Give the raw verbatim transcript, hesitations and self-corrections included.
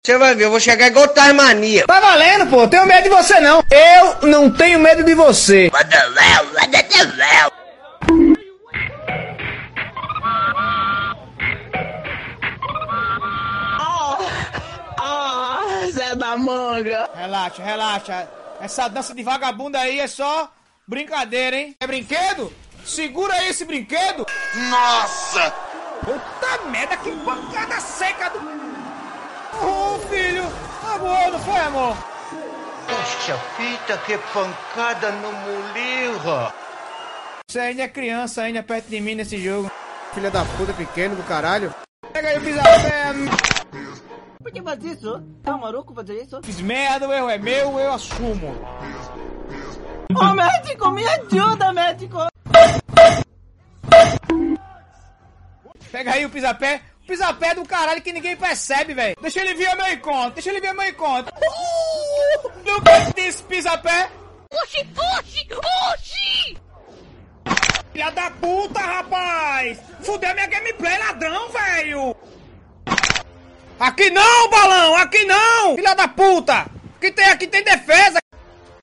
Você vai ver, eu vou chegar igual Tasmania. Tá valendo, pô. Tenho medo de você, não. Eu não tenho medo de você. Ah, Zé da Manga. Relaxa, relaxa. Essa dança de vagabunda aí é só brincadeira, hein? É brinquedo? Segura aí esse brinquedo. Nossa! Puta merda, que pancada seca do... Ô, filho. Amor, não foi, amor? Poxa fita, que pancada no mulirra. Você ainda é criança, ainda perto de mim nesse jogo. Filha da puta, pequeno do caralho. Pega aí o pisapé. Por que faz isso? Tá maluco fazer isso? Fiz merda, o erro é meu, eu assumo. Ô, médico, me ajuda, médico. Pega aí o pisapé. O pisapé do caralho que ninguém percebe, velho. Deixa ele ver meu encontro, deixa ele ver meu encontro. Uh, não gosto desse pisapé. Oxi, oxi, oxi! Filha da puta, rapaz! Fudeu minha gameplay, ladrão, velho! Aqui não, balão! Aqui não! Filha da puta! Aqui tem, aqui tem defesa!